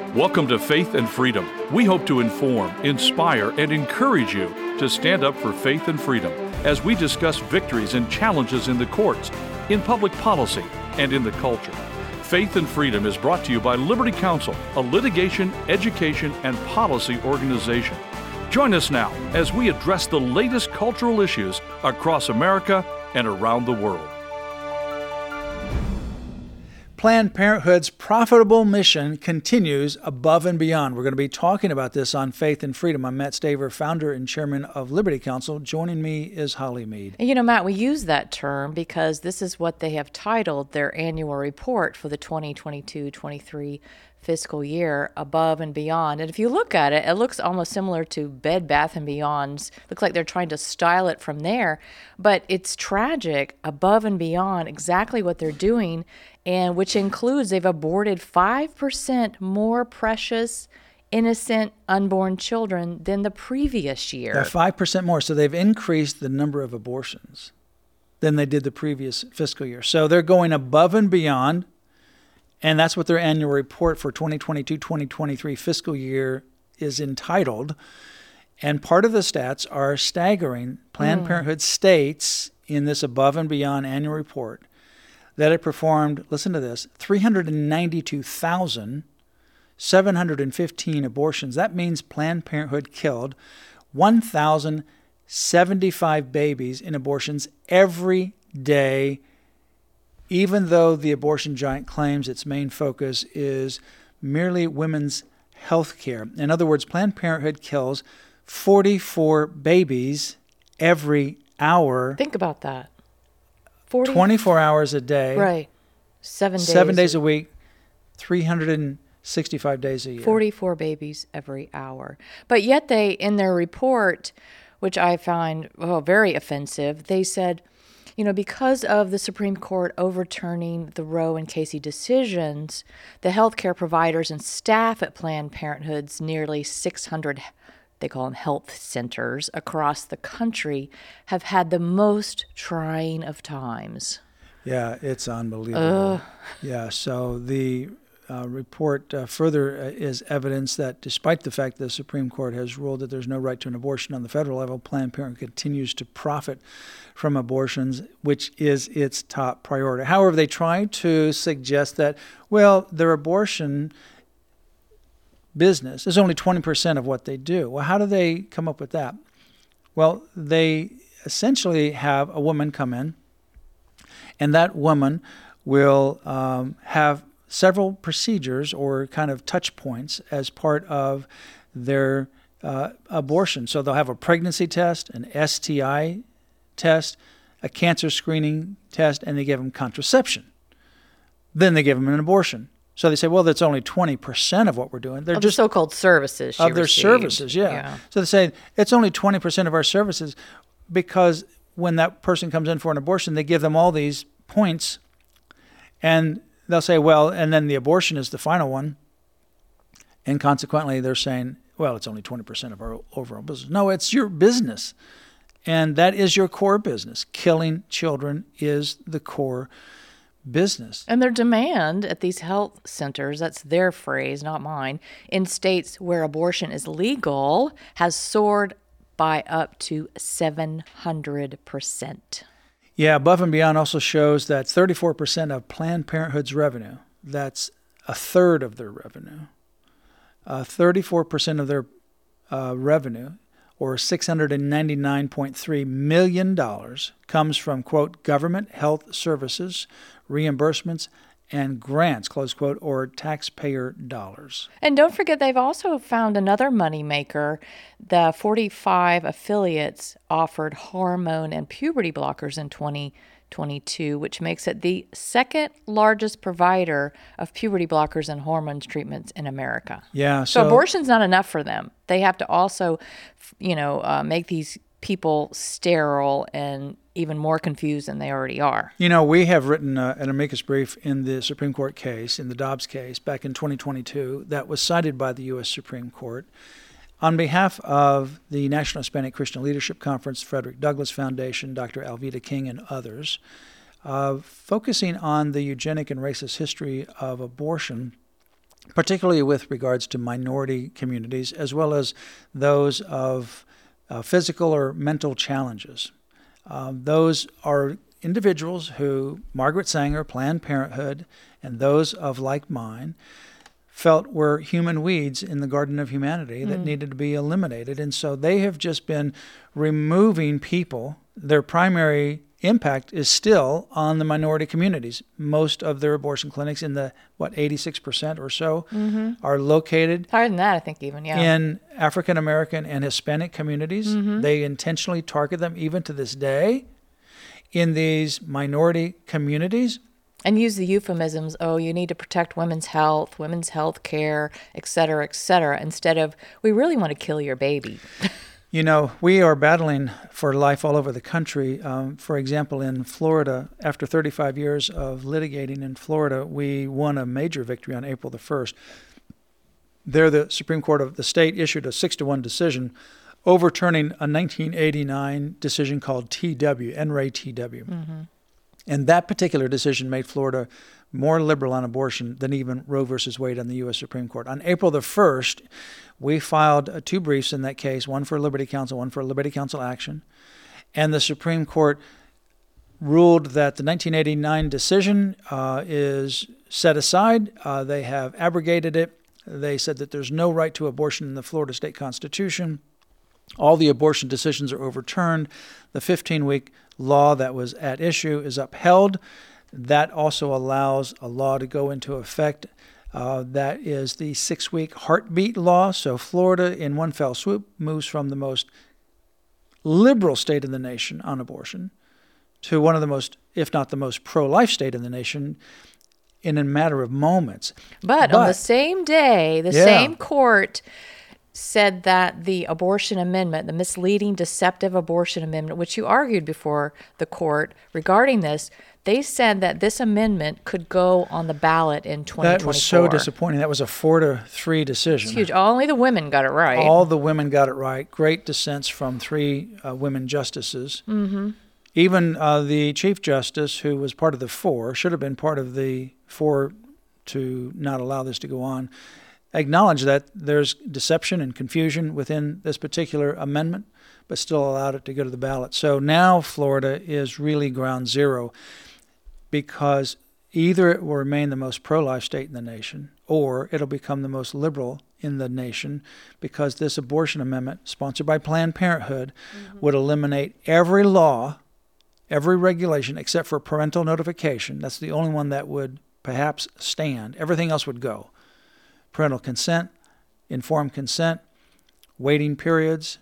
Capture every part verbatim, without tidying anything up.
Welcome to Faith and Freedom. We hope to inform, inspire, and encourage you to stand up for faith and freedom as we discuss victories and challenges in the courts, in public policy, and in the culture. Faith and Freedom is brought to you by Liberty Counsel, a litigation, education, and policy organization. Join us now as we address the latest cultural issues across America and around the world. Planned Parenthood's profitable mission continues above and beyond. We're going to be talking about this on Faith and Freedom. I'm Matt Staver, founder and chairman of Liberty Counsel. Joining me is Holly Mead. And you know, Matt, we use that term because this is what they have titled their annual report for the twenty twenty-two twenty-three fiscal year, Above and Beyond. And if you look at it, it looks almost similar to Bed Bath and Beyond's. Looks like they're trying to style it from there, but it's tragic, above and beyond exactly what they're doing, and which includes they've aborted five percent more precious, innocent, unborn children than the previous year. Yeah, five percent more. So they've increased the number of abortions than they did the previous fiscal year. So they're going above and beyond. And that's what their annual report for twenty twenty-two twenty twenty-three fiscal year is entitled. And part of the stats are staggering. Planned mm. Parenthood states in this above and beyond annual report that it performed, listen to this, three hundred ninety-two thousand seven hundred fifteen abortions. That means Planned Parenthood killed one thousand seventy-five babies in abortions every day, even though the abortion giant claims its main focus is merely women's health care. In other words, Planned Parenthood kills forty-four babies every hour. Think about that. forty twenty-four hours a day. Right. Seven days. Seven days a week, three hundred sixty-five days a year. forty-four babies every hour. But yet they, in their report, which I find well, very offensive, they said, you know, because of the Supreme Court overturning the Roe and Casey decisions, the healthcare providers and staff at Planned Parenthood's nearly six hundred, they call them health centers, across the country have had the most trying of times. Yeah, it's unbelievable. Uh. Yeah, so the uh, report uh, further uh, is evidence that despite the fact that the Supreme Court has ruled that there's no right to an abortion on the federal level, Planned Parenthood continues to profit from abortions, which is its top priority. However, they try to suggest that, well, their abortion business is only twenty percent of what they do. Well, how do they come up with that? Well, they essentially have a woman come in, and that woman will um, have several procedures or kind of touch points as part of their uh, abortion. So they'll have a pregnancy test, an S T I test, a cancer screening test, and they give them contraception. Then they give them an abortion. So they say, well, that's only twenty percent of what we're doing. They're of just the so-called services she of their received. services, yeah. yeah. So they say it's only twenty percent of our services because when that person comes in for an abortion, they give them all these points, and they'll say, well, and then the abortion is the final one, and consequently they're saying, well, it's only twenty percent of our overall business. No, it's your business, and that is your core business. Killing children is the core business. And their demand at these health centers, that's their phrase, not mine, in states where abortion is legal, has soared by up to seven hundred percent. Yeah, Above and Beyond also shows that thirty-four percent of Planned Parenthood's revenue, that's a third of their revenue, uh, thirty-four percent of their uh, revenue, or six hundred ninety-nine point three million dollars, comes from, quote, government health services, reimbursements, and grants, close quote, or taxpayer dollars. And don't forget, they've also found another moneymaker. The forty-five affiliates offered hormone and puberty blockers in twenty twenty-two, which makes it the second largest provider of puberty blockers and hormones treatments in America. Yeah. So, so abortion's not enough for them. They have to also, you know, uh, make these people sterile and even more confused than they already are. You know, we have written uh, an amicus brief in the Supreme Court case, in the Dobbs case, back in twenty twenty-two, that was cited by the U S Supreme Court on behalf of the National Hispanic Christian Leadership Conference, Frederick Douglass Foundation, Doctor Alveda King, and others, uh, focusing on the eugenic and racist history of abortion particularly with regards to minority communities, as well as those of uh, physical or mental challenges. Um, those are individuals who Margaret Sanger, Planned Parenthood, and those of like mind felt were human weeds in the Garden of Humanity that mm. needed to be eliminated. And so they have just been removing people. Their primary impact is still on the minority communities. Most of their abortion clinics, in the, what, eighty-six percent or so, mm-hmm. are located higher than that, I think, even, yeah. in African American and Hispanic communities. Mm-hmm. They intentionally target them even to this day in these minority communities. And use the euphemisms, oh, you need to protect women's health, women's health care, et cetera, et cetera, instead of, we really want to kill your baby. You know, we are battling for life all over the country. Um, for example, in Florida, after thirty-five years of litigating in Florida, we won a major victory on April the first. There, the Supreme Court of the state issued a six to one decision overturning a nineteen eighty-nine decision called T W, N R A T W. Mm-hmm. And that particular decision made Florida more liberal on abortion than even Roe versus Wade on the U S Supreme Court. On April the first, we filed uh, two briefs in that case, one for Liberty Counsel, one for Liberty Counsel Action. And the Supreme Court ruled that the nineteen eighty-nine decision uh, is set aside. Uh, they have abrogated it. They said that there's no right to abortion in the Florida state constitution. All the abortion decisions are overturned. The fifteen-week law that was at issue is upheld. That also allows a law to go into effect. Uh, that is the six-week heartbeat law. So Florida, in one fell swoop, moves from the most liberal state in the nation on abortion to one of the most, if not the most pro-life state in the nation in a matter of moments. But, but on the same day, the yeah. same court said that the abortion amendment, the misleading, deceptive abortion amendment, which you argued before the court regarding this, they said that this amendment could go on the ballot in twenty twenty-four. That was so disappointing. That was a four to three decision. It's huge. Only the women got it right. All the women got it right. Great dissents from three uh, women justices. Mm-hmm. Even uh, the Chief Justice, who was part of the four, should have been part of the four to not allow this to go on, acknowledged that there's deception and confusion within this particular amendment, but still allowed it to go to the ballot. So now Florida is really ground zero, because either it will remain the most pro-life state in the nation, or it'll become the most liberal in the nation, because this abortion amendment, sponsored by Planned Parenthood, mm-hmm. would eliminate every law, every regulation, except for parental notification. That's the only one that would perhaps stand. Everything else would go. Parental consent, informed consent, waiting periods,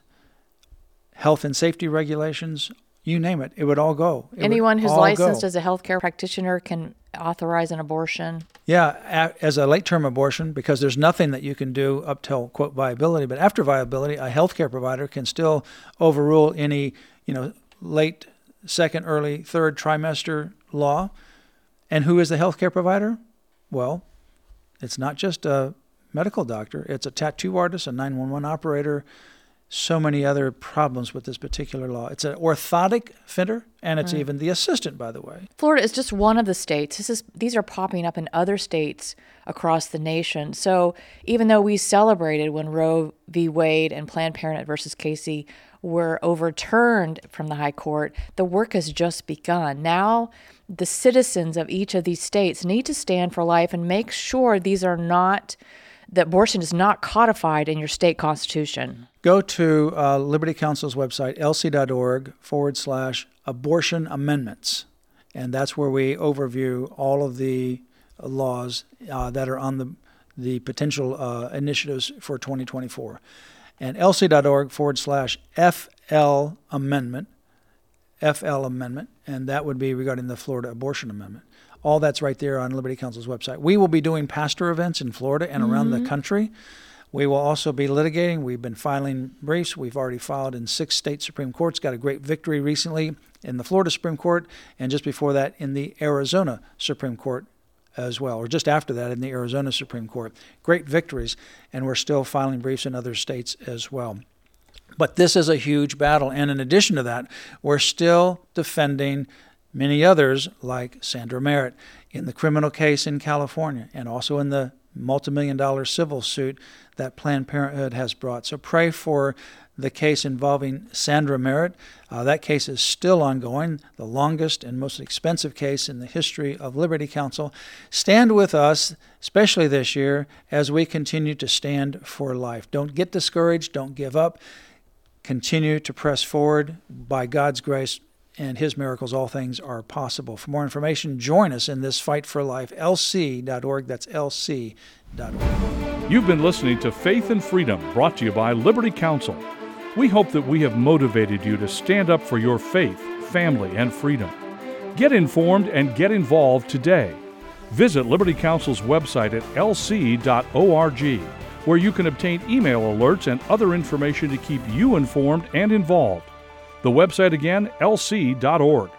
health and safety regulations, you name it, it would all go. It Anyone who's all licensed go. as a healthcare practitioner can authorize an abortion? Yeah, as a late-term abortion, because there's nothing that you can do up till, quote, viability. But after viability, a healthcare provider can still overrule any, you know, late second, early third trimester law. And who is the healthcare provider? Well, it's not just a medical doctor. It's a tattoo artist, a nine one one operator, so many other problems with this particular law. It's an orthotic fitter, and it's right. even the assistant, by the way. Florida is just one of the states. This is these are popping up in other states across the nation. So even though we celebrated when Roe v. Wade and Planned Parenthood versus Casey were overturned from the high court, the work has just begun. Now the citizens of each of these states need to stand for life and make sure these are not, that abortion is not codified in your state constitution. Go to uh, Liberty Counsel's website, lc.org forward slash abortion amendments. And that's where we overview all of the laws uh, that are on the, the potential uh, initiatives for twenty twenty-four. And lc.org forward slash FL amendment, F L amendment, and that would be regarding the Florida abortion amendment. All that's right there on Liberty Counsel's website. We will be doing pastor events in Florida and around mm-hmm. the country. We will also be litigating. We've been filing briefs. We've already filed in six state Supreme Courts, got a great victory recently in the Florida Supreme Court, and just before that in the Arizona Supreme Court as well, or just after that in the Arizona Supreme Court. Great victories, and we're still filing briefs in other states as well. But this is a huge battle, and in addition to that, we're still defending many others like Sandra Merritt in the criminal case in California, and also in the multi-million dollar civil suit that Planned Parenthood has brought. So pray for the case involving Sandra Merritt. Uh, that case is still ongoing, the longest and most expensive case in the history of Liberty Counsel. Stand with us, especially this year, as we continue to stand for life. Don't get discouraged. Don't give up. Continue to press forward. By God's grace and His miracles, all things are possible. For more information, join us in this fight for life, L C dot org. That's L C dot org. You've been listening to Faith and Freedom, brought to you by Liberty Counsel. We hope that we have motivated you to stand up for your faith, family, and freedom. Get informed and get involved today. Visit Liberty Counsel's website at L C dot org, where you can obtain email alerts and other information to keep you informed and involved. The website again, L C dot org.